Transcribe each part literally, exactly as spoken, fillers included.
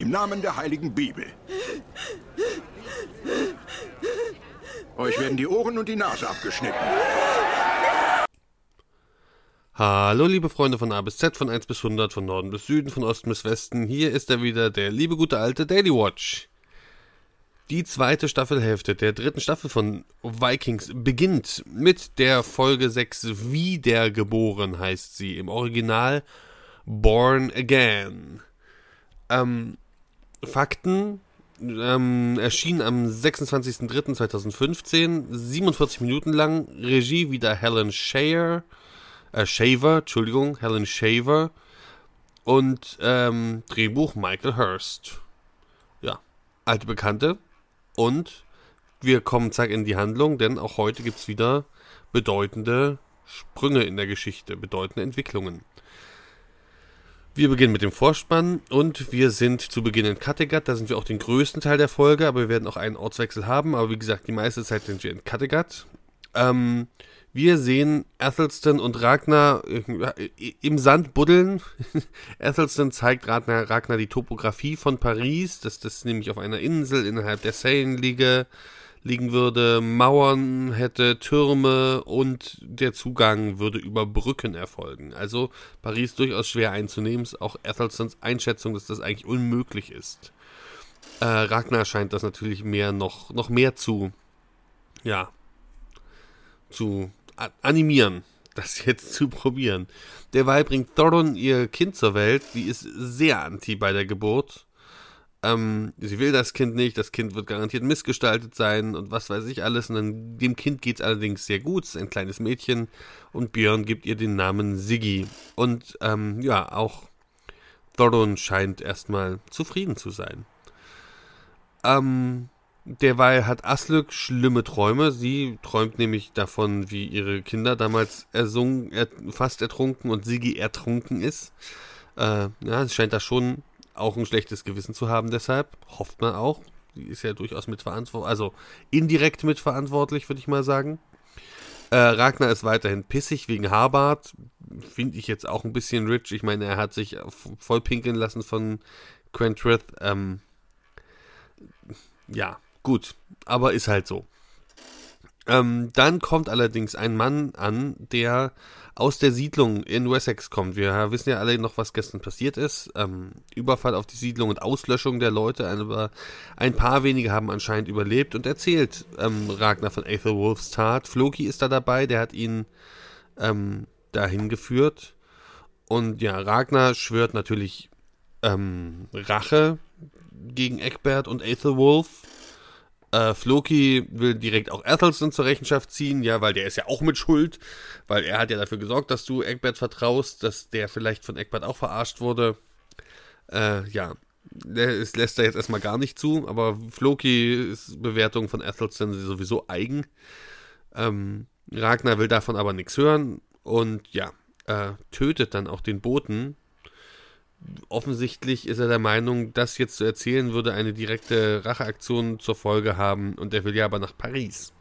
Im Namen der heiligen Bibel. Euch werden die Ohren und die Nase abgeschnitten. Hallo liebe Freunde von A bis Z, von eins bis hundert, von Norden bis Süden, von Osten bis Westen. Hier ist er wieder, der liebe gute alte Daily Watch. Die zweite Staffelhälfte der dritten Staffel von Vikings beginnt mit der Folge sechs, Wiedergeboren heißt sie. Im Original Born Again. Ähm, Fakten, ähm, erschien am sechsundzwanzigsten dritten zweitausendfünfzehn, siebenundvierzig Minuten lang, Regie wieder Helen Shaver, äh, Shaver, Entschuldigung, Helen Shaver und ähm, Drehbuch Michael Hurst. Ja, alte Bekannte. Und wir kommen zack in die Handlung, denn auch heute gibt es wieder bedeutende Sprünge in der Geschichte, bedeutende Entwicklungen. Wir beginnen mit dem Vorspann und wir sind zu Beginn in Kattegat, da sind wir auch den größten Teil der Folge, aber wir werden auch einen Ortswechsel haben, aber wie gesagt, die meiste Zeit sind wir in Kattegat. Ähm, wir sehen Athelstan und Ragnar im Sand buddeln. Athelstan zeigt Ragnar, Ragnar die Topografie von Paris, dass das nämlich auf einer Insel innerhalb der Seine liege, liegen würde, Mauern hätte, Türme und der Zugang würde über Brücken erfolgen. Also Paris durchaus schwer einzunehmen, ist auch Athelstans Einschätzung, dass das eigentlich unmöglich ist. Äh, Ragnar scheint das natürlich mehr noch, noch mehr zu, ja, zu animieren, das jetzt zu probieren. Derweil bringt Thoron ihr Kind zur Welt, die ist sehr anti bei der Geburt. Ähm, sie will das Kind nicht, das Kind wird garantiert missgestaltet sein und was weiß ich alles. Und dann, dem Kind geht es allerdings sehr gut, es ist ein kleines Mädchen und Björn gibt ihr den Namen Siggi. Und ähm, ja, auch Thoron scheint erstmal zufrieden zu sein. Ähm, derweil hat Aslak schlimme Träume. Sie träumt nämlich davon, wie ihre Kinder damals ersungen, er, fast ertrunken und Siggi ertrunken ist. Äh, ja, es scheint da schon auch ein schlechtes Gewissen zu haben, deshalb hofft man auch. Sie ist ja durchaus mitverantwortlich, also indirekt mitverantwortlich, würde ich mal sagen. Äh, Ragnar ist weiterhin pissig wegen Harbart. Finde ich jetzt auch ein bisschen rich. Ich meine, er hat sich voll pinkeln lassen von Quentrith. Ähm, ja, gut, aber ist halt so. Ähm, dann kommt allerdings ein Mann an, der aus der Siedlung in Wessex kommt. Wir wissen ja alle noch, was gestern passiert ist. Ähm, Überfall auf die Siedlung und Auslöschung der Leute. Aber ein paar wenige haben anscheinend überlebt und erzählt ähm, Ragnar von Aethelwulfs Tat. Floki ist da dabei, der hat ihn ähm, dahin geführt. Und ja, Ragnar schwört natürlich ähm, Rache gegen Egbert und Aethelwulf. Äh, Floki will direkt auch Athelstan zur Rechenschaft ziehen, ja, weil der ist ja auch mit Schuld, weil er hat ja dafür gesorgt, dass du Egbert vertraust, dass der vielleicht von Egbert auch verarscht wurde. Äh, ja, der ist, lässt er jetzt erstmal gar nicht zu, aber Flokis Bewertung von Athelstan ist sowieso eigen. Ähm, Ragnar will davon aber nichts hören und ja, äh, tötet dann auch den Boten. Offensichtlich ist er der Meinung, das jetzt zu erzählen würde eine direkte Racheaktion zur Folge haben und er will ja aber nach Paris.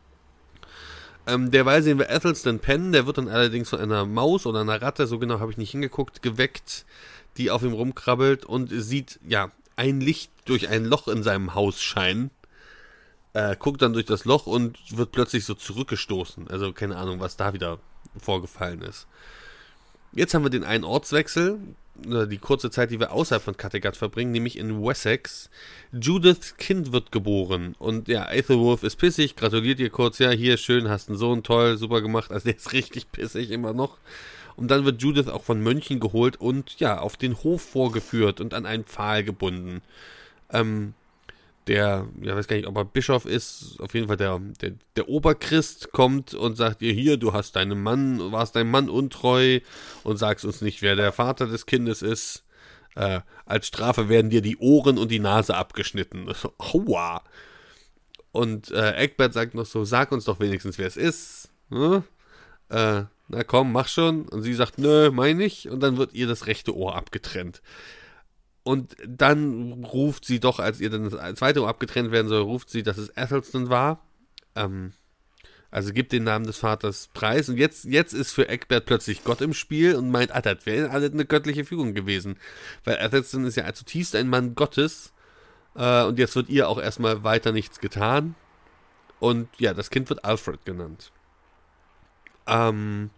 Ähm, derweil sehen wir Athelstan pennen, der wird dann allerdings von einer Maus oder einer Ratte, so genau habe ich nicht hingeguckt, geweckt, die auf ihm rumkrabbelt und sieht, ja, ein Licht durch ein Loch in seinem Haus scheinen. Äh, guckt dann durch das Loch und wird plötzlich so zurückgestoßen. Also keine Ahnung, was da wieder vorgefallen ist. Jetzt haben wir den einen Ortswechsel, die kurze Zeit, die wir außerhalb von Kattegat verbringen, nämlich in Wessex. Judiths Kind wird geboren und ja, Aethelwulf ist pissig, gratuliert ihr kurz, ja, hier, schön, hast einen Sohn, toll, super gemacht, also der ist richtig pissig immer noch. Und dann wird Judith auch von Mönchen geholt und ja, auf den Hof vorgeführt und an einen Pfahl gebunden. Ähm, der, ja, weiß gar nicht, ob er Bischof ist, auf jeden Fall der, der, der Oberchrist kommt und sagt ihr, hier, du hast deinem Mann, warst deinem Mann untreu und sagst uns nicht, wer der Vater des Kindes ist. Äh, als Strafe werden dir die Ohren und die Nase abgeschnitten. So, aua. Und äh, Egbert sagt noch so, sag uns doch wenigstens, wer es ist. Hm? Äh, na komm, mach schon. Und sie sagt, nö, mein ich. Und dann wird ihr das rechte Ohr abgetrennt. Und dann ruft sie doch, als ihr dann das zweite Ohr abgetrennt werden soll, ruft sie, dass es Athelstan war. Ähm, Also gibt den Namen des Vaters preis. Und jetzt, jetzt ist für Egbert plötzlich Gott im Spiel und meint, ah, das wäre alles eine göttliche Fügung gewesen. Weil Athelstan ist ja zutiefst ein Mann Gottes. Äh, und jetzt wird ihr auch erstmal weiter nichts getan. Und ja, das Kind wird Alfred genannt. Ähm,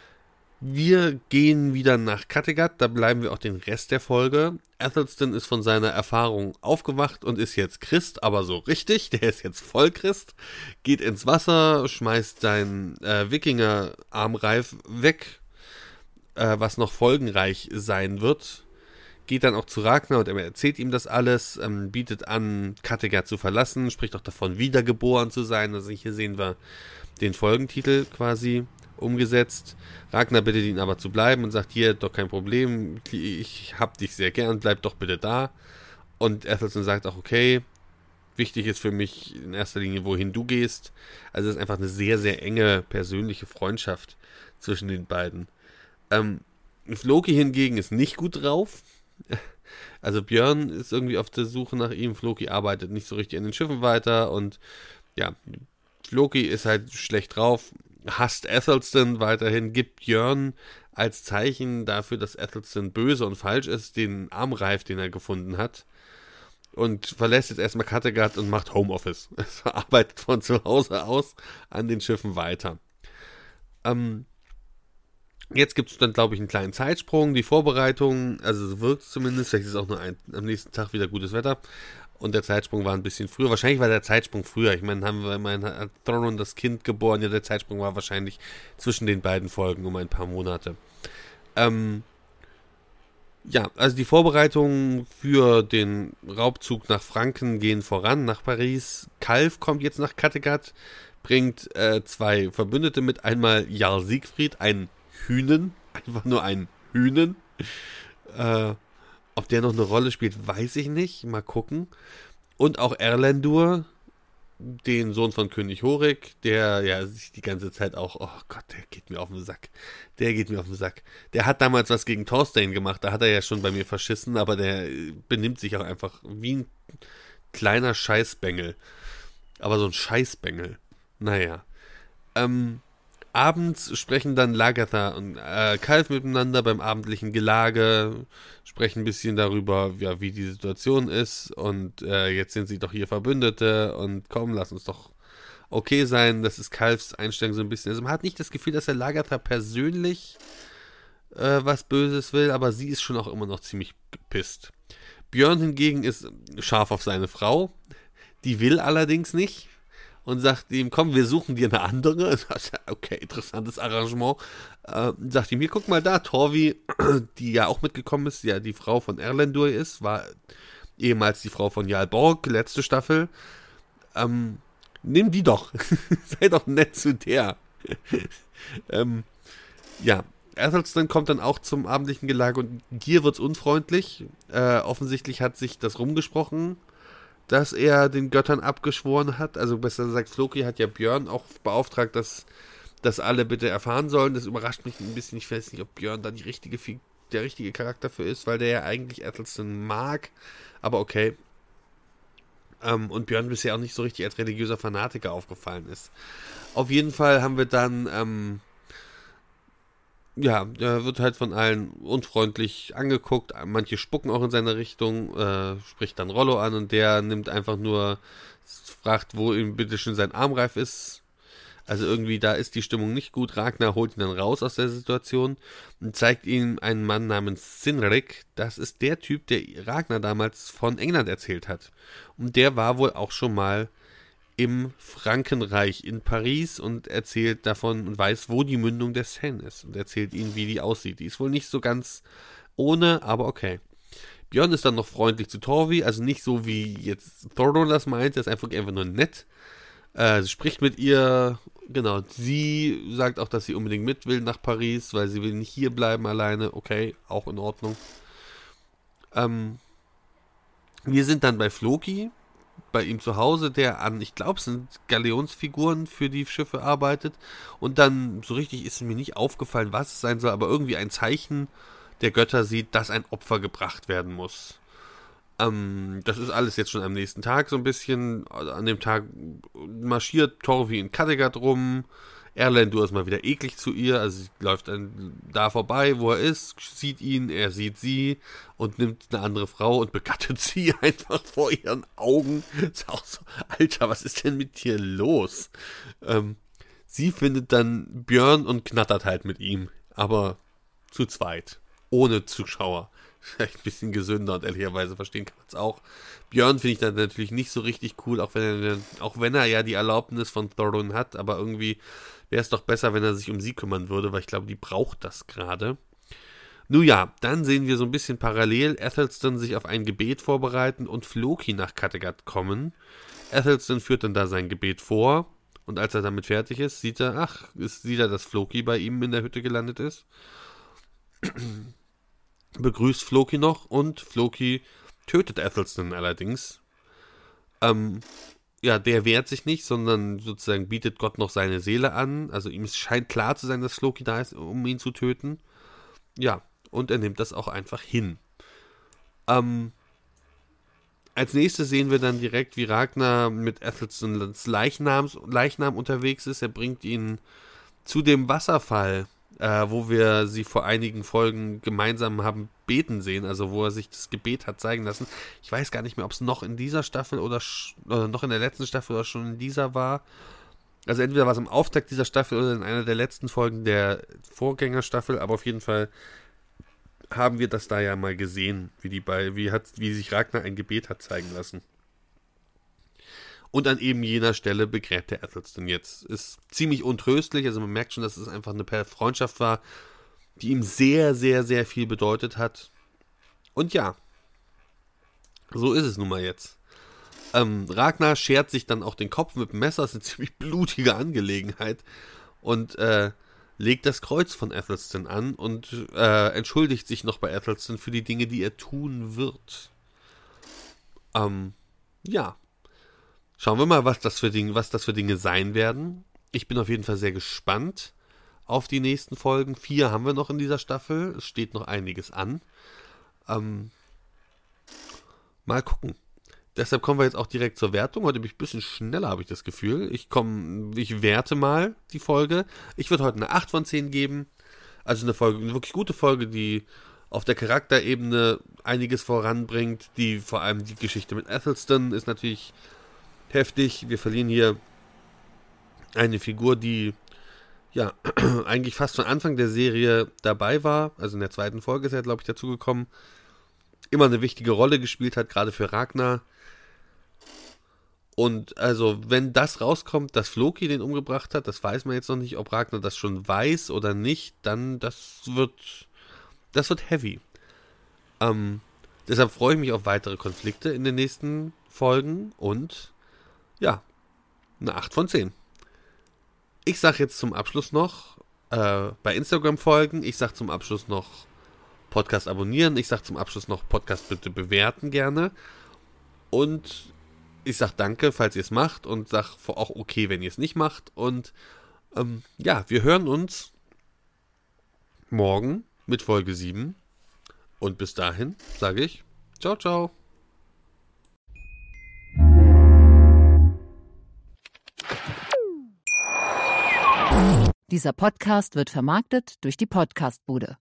wir gehen wieder nach Kattegat, da bleiben wir auch den Rest der Folge. Athelstan ist von seiner Erfahrung aufgewacht und ist jetzt Christ, aber so richtig, der ist jetzt voll Christ, geht ins Wasser, schmeißt seinen äh, Wikinger-Armreif weg, äh, was noch folgenreich sein wird. Geht dann auch zu Ragnar und er erzählt ihm das alles, ähm, bietet an, Kattegat zu verlassen, spricht auch davon, wiedergeboren zu sein. Also hier sehen wir den Folgentitel quasi umgesetzt. Ragnar bittet ihn aber zu bleiben und sagt, hier, doch kein Problem, ich hab dich sehr gern, bleib doch bitte da. Und Athelstan sagt auch, okay, wichtig ist für mich in erster Linie, wohin du gehst. Also es ist einfach eine sehr, sehr enge persönliche Freundschaft zwischen den beiden. Ähm, Floki hingegen ist nicht gut drauf. Also Björn ist irgendwie auf der Suche nach ihm, Floki arbeitet nicht so richtig an den Schiffen weiter und ja, Floki ist halt schlecht drauf, hasst Athelstan weiterhin, gibt Björn als Zeichen dafür, dass Athelstan böse und falsch ist, den Armreif, den er gefunden hat, und verlässt jetzt erstmal Kattegat und macht Homeoffice. Also arbeitet von zu Hause aus an den Schiffen weiter. Ähm, jetzt gibt es dann, glaube ich, einen kleinen Zeitsprung, die Vorbereitung, also so wirkt es zumindest, vielleicht ist es auch nur ein, am nächsten Tag wieder gutes Wetter. Und der Zeitsprung war ein bisschen früher. Wahrscheinlich war der Zeitsprung früher. Ich meine, haben wir mein hat Thoron das Kind geboren. Ja, der Zeitsprung war wahrscheinlich zwischen den beiden Folgen um ein paar Monate. Ähm, ja, also die Vorbereitungen für den Raubzug nach Franken gehen voran, nach Paris. Kalf kommt jetzt nach Kattegat, bringt äh, zwei Verbündete mit. Einmal Jarl Siegfried, ein Hünen. Einfach nur ein Hünen. Äh, Ob der noch eine Rolle spielt, weiß ich nicht. Mal gucken. Und auch Erlendur, den Sohn von König Horik, der ja sich die ganze Zeit auch, oh Gott, der geht mir auf den Sack. Der geht mir auf den Sack. Der hat damals was gegen Thorstein gemacht, da hat er ja schon bei mir verschissen, aber der benimmt sich auch einfach wie ein kleiner Scheißbengel. Aber so ein Scheißbengel. Naja. Ähm, Abends sprechen dann Lagertha und äh, Kalf miteinander beim abendlichen Gelage, sprechen ein bisschen darüber, ja, wie die Situation ist und äh, jetzt sind sie doch hier Verbündete und komm, lass uns doch okay sein. Das ist Kalfs Einstellung so ein bisschen. Also man hat nicht das Gefühl, dass der Lagertha persönlich äh, was Böses will, aber sie ist schon auch immer noch ziemlich gepisst. Björn hingegen ist scharf auf seine Frau, die will allerdings nicht. Und sagt ihm, komm, wir suchen dir eine andere. Okay, interessantes Arrangement. Äh, sagt ihm, hier, guck mal da, Torvi, die ja auch mitgekommen ist, ja die Frau von Erlendur ist, war ehemals die Frau von Jarl Borg, letzte Staffel. Ähm, nimm die doch. Sei doch nett zu der. ähm, ja, Athelstan kommt dann auch zum abendlichen Gelage und hier wird's unfreundlich. Äh, offensichtlich hat sich das rumgesprochen, dass er den Göttern abgeschworen hat. Also besser gesagt, Floki hat ja Björn auch beauftragt, dass das alle bitte erfahren sollen. Das überrascht mich ein bisschen. Ich weiß nicht, ob Björn da die richtige, der richtige Charakter für ist, weil der ja eigentlich Athelstan mag. Aber okay. Ähm, und Björn bisher auch nicht so richtig als religiöser Fanatiker aufgefallen ist. Auf jeden Fall haben wir dann ähm, ja, er wird halt von allen unfreundlich angeguckt, manche spucken auch in seine Richtung, äh, spricht dann Rollo an und der nimmt einfach nur, fragt, wo ihm bitte schon sein Armreif ist. Also irgendwie, da ist die Stimmung nicht gut. Ragnar holt ihn dann raus aus der Situation und zeigt ihm einen Mann namens Cynric. Das ist der Typ, der Ragnar damals von England erzählt hat. Und der war wohl auch schon mal im Frankenreich in Paris und erzählt davon und weiß, wo die Mündung der Seine ist und erzählt ihnen, wie die aussieht. Die ist wohl nicht so ganz ohne, aber okay. Björn ist dann noch freundlich zu Torvi, also nicht so wie jetzt Thoron das meint, das ist einfach, einfach nur nett. Äh, sie spricht mit ihr, genau, sie sagt auch, dass sie unbedingt mit will nach Paris, weil sie will nicht hier bleiben alleine, okay, auch in Ordnung. Ähm, wir sind dann bei Floki, bei ihm zu Hause, der an, ich glaube, es sind Galeonsfiguren für die Schiffe arbeitet. Und dann, so richtig ist mir nicht aufgefallen, was es sein soll, aber irgendwie ein Zeichen der Götter sieht, dass ein Opfer gebracht werden muss. Ähm, das ist alles jetzt schon am nächsten Tag so ein bisschen. An dem Tag marschiert Torvi in Kattegat rum. Erlendur ist mal wieder eklig zu ihr, also sie läuft dann da vorbei, wo er ist, sieht ihn, er sieht sie und nimmt eine andere Frau und begattet sie einfach vor ihren Augen. Ist auch so, Alter, was ist denn mit dir los? Ähm, sie findet dann Björn und knattert halt mit ihm, aber zu zweit, ohne Zuschauer. Vielleicht ein bisschen gesünder und ehrlicherweise verstehen kann man es auch. Björn finde ich dann natürlich nicht so richtig cool, auch wenn er, auch wenn er ja die Erlaubnis von Thorin hat, aber irgendwie wäre es doch besser, wenn er sich um sie kümmern würde, weil ich glaube, die braucht das gerade. Nun ja, dann sehen wir so ein bisschen parallel Athelstan sich auf ein Gebet vorbereiten und Floki nach Kattegat kommen. Athelstan führt dann da sein Gebet vor und als er damit fertig ist, sieht er, ach, ist, sieht er, dass Floki bei ihm in der Hütte gelandet ist. Begrüßt Floki noch und Floki tötet Athelstan allerdings. Ähm, ja, der wehrt sich nicht, sondern sozusagen bietet Gott noch seine Seele an. Also ihm scheint klar zu sein, dass Floki da ist, um ihn zu töten. Ja, und er nimmt das auch einfach hin. Ähm, als nächstes sehen wir dann direkt, wie Ragnar mit Athelstans Leichnams, Leichnam unterwegs ist. Er bringt ihn zu dem Wasserfall, äh, wo wir sie vor einigen Folgen gemeinsam haben beten sehen, also wo er sich das Gebet hat zeigen lassen. Ich weiß gar nicht mehr, ob es noch in dieser Staffel oder, sch- oder noch in der letzten Staffel oder schon in dieser war. Also entweder war es im Auftakt dieser Staffel oder in einer der letzten Folgen der Vorgängerstaffel, aber auf jeden Fall haben wir das da ja mal gesehen, wie die bei, wie hat, wie sich Ragnar ein Gebet hat zeigen lassen. Und an eben jener Stelle begräbt der Athelstan jetzt. Ist ziemlich untröstlich, also man merkt schon, dass es einfach eine Freundschaft war, die ihm sehr, sehr, sehr viel bedeutet hat. Und ja, so ist es nun mal jetzt. Ähm, Ragnar schert sich dann auch den Kopf mit dem Messer, das ist eine ziemlich blutige Angelegenheit. Und äh, legt das Kreuz von Athelstan an und äh, entschuldigt sich noch bei Athelstan für die Dinge, die er tun wird. Ähm, ja. Schauen wir mal, was das für Dinge, was das für Dinge sein werden. Ich bin auf jeden Fall sehr gespannt auf die nächsten Folgen. Vier haben wir noch in dieser Staffel. Es steht noch einiges an. Ähm, mal gucken. Deshalb kommen wir jetzt auch direkt zur Wertung. Heute bin ich ein bisschen schneller, habe ich das Gefühl. Ich komme, ich werte mal die Folge. Ich würde heute eine acht von zehn geben. Also eine Folge, eine wirklich gute Folge, die auf der Charakterebene einiges voranbringt. Die vor allem die Geschichte mit Athelstan ist natürlich heftig. Wir verlieren hier eine Figur, die ja eigentlich fast von Anfang der Serie dabei war. Also in der zweiten Folge ist er, glaube ich, dazugekommen. Immer eine wichtige Rolle gespielt hat, gerade für Ragnar. Und also, wenn das rauskommt, dass Floki den umgebracht hat, das weiß man jetzt noch nicht, ob Ragnar das schon weiß oder nicht, dann das wird, das wird heavy. Ähm, deshalb freue ich mich auf weitere Konflikte in den nächsten Folgen und ja, eine acht von zehn. Ich sage jetzt zum Abschluss noch, äh, bei Instagram folgen, ich sage zum Abschluss noch Podcast abonnieren, ich sage zum Abschluss noch Podcast bitte bewerten gerne und ich sage danke, falls ihr es macht und sage auch okay, wenn ihr es nicht macht und ähm, ja, wir hören uns morgen mit Folge sieben und bis dahin sage ich ciao, ciao. Dieser Podcast wird vermarktet durch die Podcastbude.